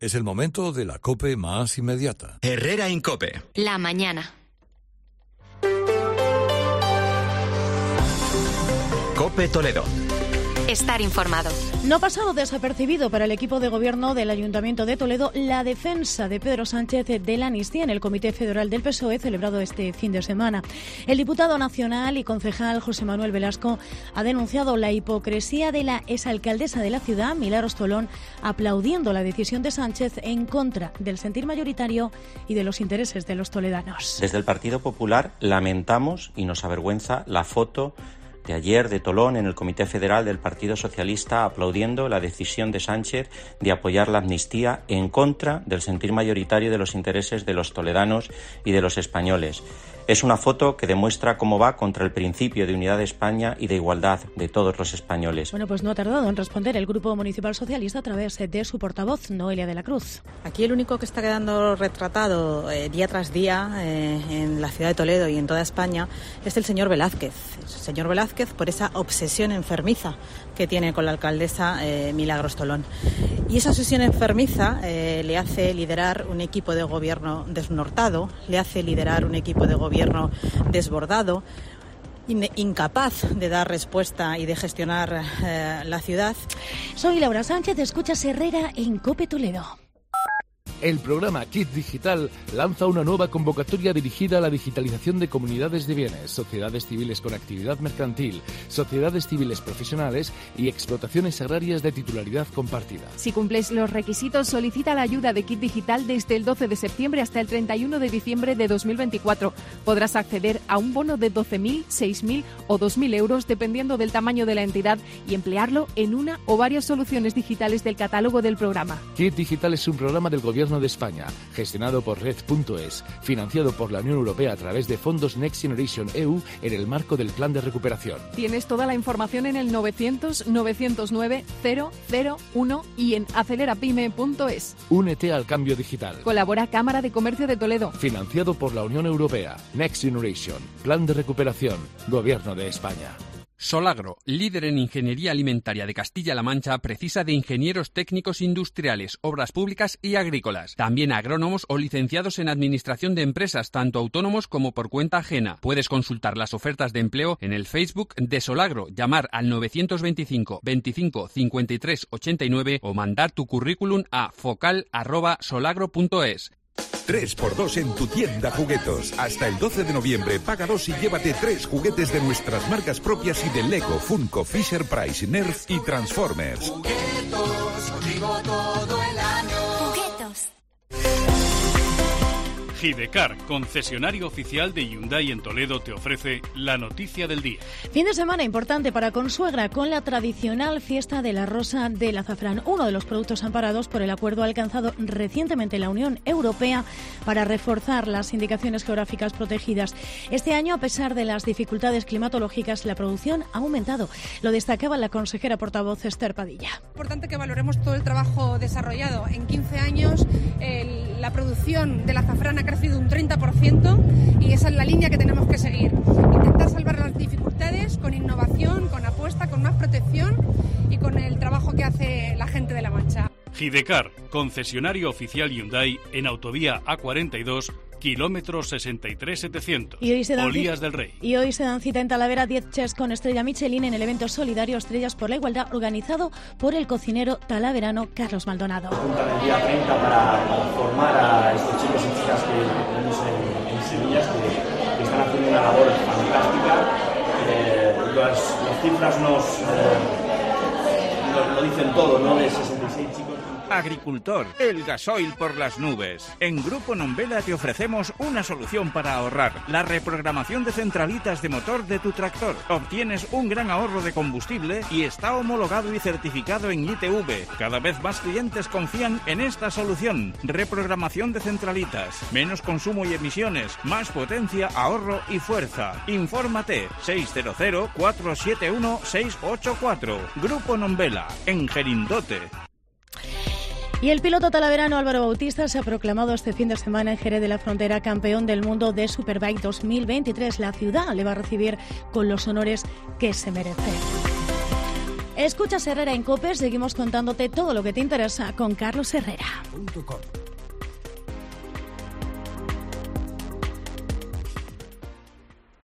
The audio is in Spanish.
Es el momento de la COPE más inmediata. Herrera Incope. La mañana. COPE Toledo. Estar informado. No ha pasado desapercibido para el equipo de gobierno del Ayuntamiento de Toledo la defensa de Pedro Sánchez de la amnistía en el Comité Federal del PSOE celebrado este fin de semana. El diputado nacional y concejal José Manuel Velasco ha denunciado la hipocresía de la exalcaldesa de la ciudad, Milagros Tolón, aplaudiendo la decisión de Sánchez en contra del sentir mayoritario y de los intereses de los toledanos. Desde el Partido Popular lamentamos y nos avergüenza la foto de ayer de Tolón en el Comité Federal del Partido Socialista aplaudiendo la decisión de Sánchez de apoyar la amnistía en contra del sentir mayoritario de los intereses de los toledanos y de los españoles. Es una foto que demuestra cómo va contra el principio de unidad de España y de igualdad de todos los españoles. Bueno, pues no ha tardado en responder el Grupo Municipal Socialista a través de su portavoz, Noelia de la Cruz. Aquí el único que está quedando retratado día tras día en la ciudad de Toledo y en toda España es el señor Velázquez. El señor Velázquez por esa obsesión enfermiza que tiene con la alcaldesa Milagros Tolón. Y esa obsesión enfermiza le hace liderar un equipo de gobierno desnortado, le hace liderar un equipo de gobierno desbordado, incapaz de dar respuesta y de gestionar la ciudad. Soy Laura Sánchez, escuchas Herrera en COPE Toledo. El programa Kit Digital lanza una nueva convocatoria dirigida a la digitalización de comunidades de bienes, sociedades civiles con actividad mercantil, sociedades civiles profesionales y explotaciones agrarias de titularidad compartida. Si cumples los requisitos, solicita la ayuda de Kit Digital desde el 12 de septiembre hasta el 31 de diciembre de 2024. Podrás acceder a un bono de 12.000, 6.000 o 2.000 euros, dependiendo del tamaño de la entidad, y emplearlo en una o varias soluciones digitales del catálogo del programa. Kit Digital es un programa del Gobierno de España, gestionado por Red.es, financiado por la Unión Europea a través de fondos Next Generation EU en el marco del Plan de Recuperación. Tienes toda la información en el 900-909-001 y en acelerapyme.es. Únete al cambio digital. Colabora Cámara de Comercio de Toledo. Financiado por la Unión Europea, Next Generation, Plan de Recuperación, Gobierno de España. Solagro, líder en ingeniería alimentaria de Castilla-La Mancha, precisa de ingenieros técnicos industriales, obras públicas y agrícolas. También agrónomos o licenciados en administración de empresas, tanto autónomos como por cuenta ajena. Puedes consultar las ofertas de empleo en el Facebook de Solagro, llamar al 925 25 53 89 o mandar tu currículum a focal@solagro.es. 3x2 en tu tienda Juguetos. Hasta el 12 de noviembre paga 2 y llévate 3 juguetes de nuestras marcas propias y de Lego, Funko, Fisher-Price, Nerf y Transformers. Juguetos, contigo todo el año. Juguetos. Hidecar, concesionario oficial de Hyundai en Toledo, te ofrece la noticia del día. Fin de semana importante para Consuegra con la tradicional fiesta de la rosa del azafrán, uno de los productos amparados por el acuerdo alcanzado recientemente en la Unión Europea para reforzar las indicaciones geográficas protegidas. Este año, a pesar de las dificultades climatológicas, la producción ha aumentado. Lo destacaba la consejera portavoz Esther Padilla. Es importante que valoremos todo el trabajo desarrollado. En 15 años la producción del azafrán ha crecido un 30% y esa es la línea que tenemos que seguir. Intentar salvar las dificultades con innovación, con apuesta, con más protección y con el trabajo que hace la gente de La Mancha. Hidecar, concesionario oficial Hyundai en autovía A42, kilómetro 63700, Olías del Rey. Y hoy se dan cita en Talavera 10 chefs con estrella Michelin en el evento solidario Estrellas por la Igualdad, organizado por el cocinero talaverano Carlos Maldonado. Junta del día 30 para formar a estos chicos y chicas que tenemos en Sevilla, que están haciendo una labor fantástica. Las cifras lo dicen todo, ¿no? De 66 chicos. Agricultor, el gasoil por las nubes. En Grupo Nombela te ofrecemos una solución para ahorrar: la reprogramación de centralitas de motor de tu tractor. Obtienes un gran ahorro de combustible y está homologado y certificado en ITV. Cada vez más clientes confían en esta solución. Reprogramación de centralitas, menos consumo y emisiones, más potencia, ahorro y fuerza. Infórmate 600-471-684. Grupo Nombela, en Gerindote. Y el piloto talaverano Álvaro Bautista se ha proclamado este fin de semana en Jerez de la Frontera campeón del mundo de Superbike 2023. La ciudad le va a recibir con los honores que se merece. Escuchas Herrera en COPE, seguimos contándote todo lo que te interesa con Carlos Herrera.